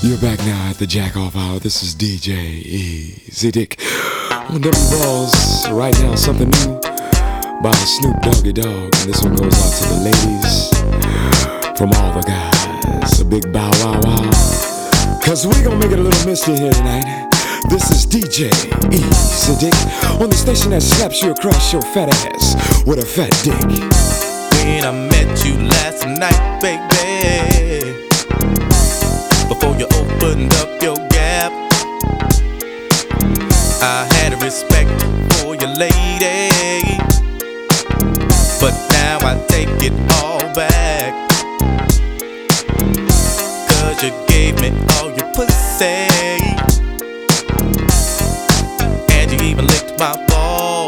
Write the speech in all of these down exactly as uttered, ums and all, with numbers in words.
You're back now at the Jack Off Hour. This is D J Easy Dick on W Balls. Right now, something new by Snoop Doggy Dogg. And this one goes out to the ladies from all the guys. A big bow wow wow. Cause we gonna make it a little misty here tonight. This is D J Easy Dick on the station that slaps you across your fat ass with a fat dick. When I met you last night, baby, before you opened up your gap, I had a respect for your lady, but now I take it all back. Cause you gave me all your pussy, and you even licked my balls.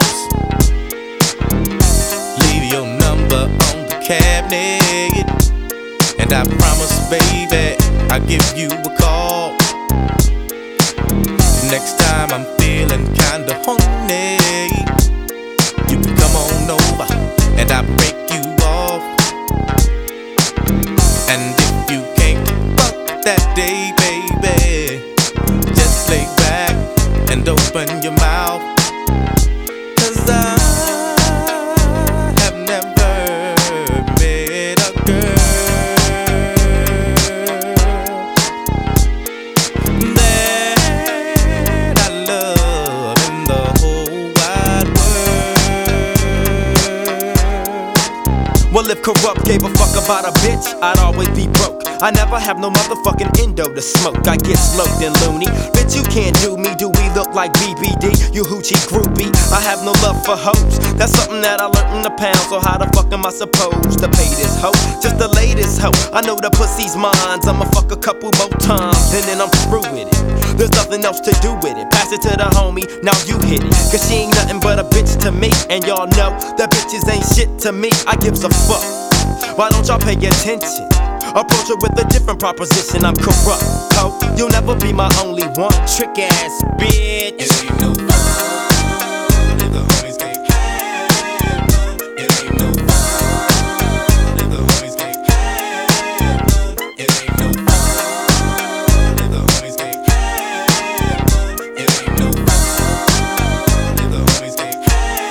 Leave your number on the cabinet, and I promise, baby, I'll give you a call. Next time I'm feeling kinda horny, you can come on over and I'll break you off. And if you can't fuck that day, baby, just lay back and open your mouth. Cause I have never met a girl well, if Corrupt gave a fuck about a bitch, I'd always be broke. I never have no motherfucking endo to smoke. I get sloped and loony. Bitch, you can't do me. Do we look like B B D? You hoochie groupie. I have no love for hoes. That's something that I learned in the pound. So how the fuck am I supposed to pay this hoe? Just the latest hoe. I know the pussy's mine. I'ma fuck a couple more times and then I'm through with it. There's nothing else to do with it. Pass it to the homie, now you hit it. Cause she ain't nothing but a bitch to me. And y'all know that bitches ain't shit to me. I gives a fuck. Why don't y'all pay attention? Approach her with a different proposition. I'm corrupt, ho. You'll never be my only one. Trick ass bitch. It ain't no fun if the homies can't have none. It ain't no fun if the homies can't have none. It ain't no fun if the homies can't have none. It ain't no fun if the homies can't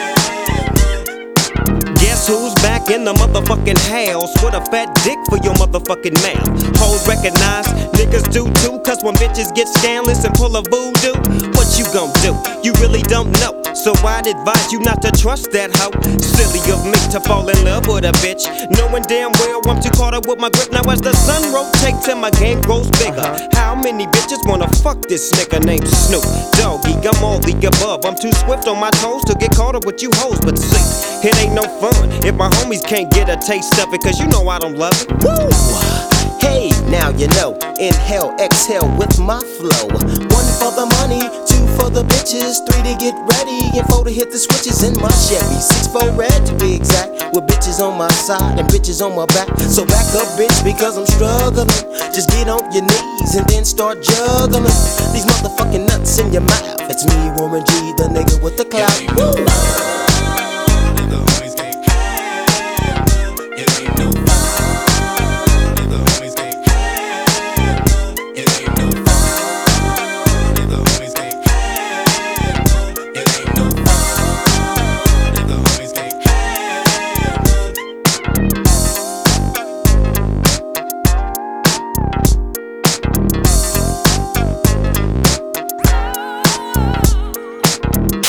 have none. Guess who's back in the motherfucking house with a fat dick for your motherfucking mouth? Hoes recognize, niggas do too. Cause when bitches get scandalous and pull a voodoo, what you gon' do? You really don't know. So I'd advise you not to trust that hoe. Silly of me to fall in love with a bitch, knowing damn well I'm too caught up with my grip. Now as the sun rotates and my game grows bigger, uh-huh. How many bitches wanna fuck this nigga named Snoop Doggy? I'm all the above. I'm too swift on my toes to get caught up with you hoes. But see, it ain't no fun if my homies can't get a taste of it. Cause you know I don't love it. Woo! Hey, now you know. Inhale, exhale with my flow. One for the money, two for the bitches, three to get ready, and four to hit the switches in my Chevy. Six for red to be exact, with bitches on my side and bitches on my back. So back up, bitch, because I'm struggling. Just get on your knees and then start juggling these motherfucking nuts in your mouth. It's me, Warren G, the nigga with the clout. Woo!